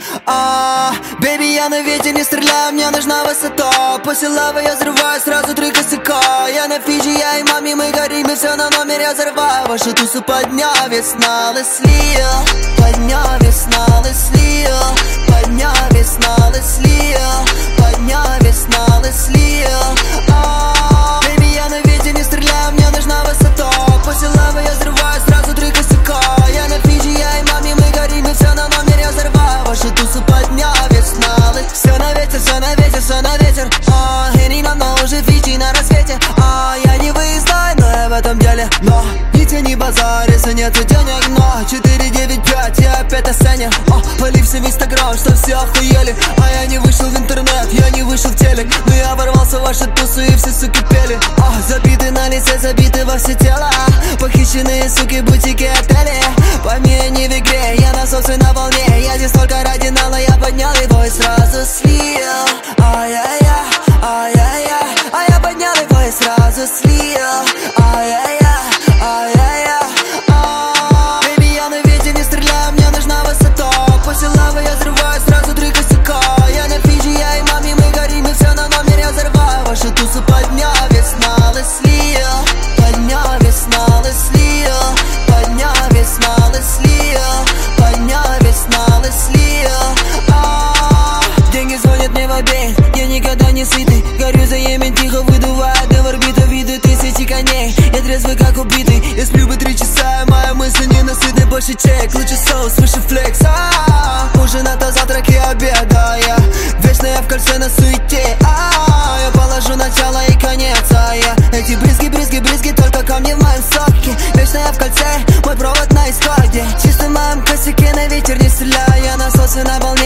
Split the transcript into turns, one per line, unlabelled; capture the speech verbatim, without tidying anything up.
А, бэби, я на ветер не стреляю, мне нужна высота. После лавы я взрываю сразу три косяка. Я на Фиджи, я и маме, мы горим, и все на номер я взрываю. Вашу тусу подня весна, Леслия. Подня весна, Леслия. Подня весна, Леслия. Подня весна, Леслия. А, бэби, я на ветер не стреляю, мне нужна высота. После лавы я взрываю сразу три косяка. Я на Фиджи, я и маме, мы горим, и все на номер я взрываю. Вашу тусу подня весна. Все на ветер, все на ветер, все на ветер. А, и не давно уже Фиджи на рассвете. А, я не выездной, но я в этом деле. Но не тяни базар, если нету денег. Но четыре девять пять, я опять на сцене. О, полився в инстаграм, что все охуели. А я не вышел в интернет, я не вышел в телек. Но я ворвался в вашу тусу и все суки пели. О, забиты на лице, забиты во все тело. Похищенные суки, бутики, отели. Пойми, не в игре, я на собственной волне. Я здесь только ради нала, я поднял его и сразу слил. Ай-яй-яй, ай-яй-яй. А я поднял его и сразу слил. Ай-яй-яй, ай-яй-яй. Бэби, я на ветер не стреляю, мне нужна высота. После лавы я взрываю сразу три косяка. Я на Фиджи, я и маме, мы горим, и все на номер я взрываю. Вашу тусу подня весна, Леслия. Подня весна, Леслия. Подня весна, Леслия. Подня весна, Леслия. Деньги звонят мне в обед, я никогда не сытый. Горю за Йемен, тихо выдувая дым в орбиту, виды тысячи коней. Я трезвый как убитый, я сплю по три часа, моя мысль ненасытный, больше чек. Лучше соус, выше флекс. А, ужин это завтрак и обед, да, я вечно я в кольце на суете. А, я положу начало и конец, а я эти брызги, брызги, брызги только ко мне в моем соке. Вечно я в кольце, мой провод на исходе. Чисто в моем косяке, на ветер не стреляю, я на собственной волне.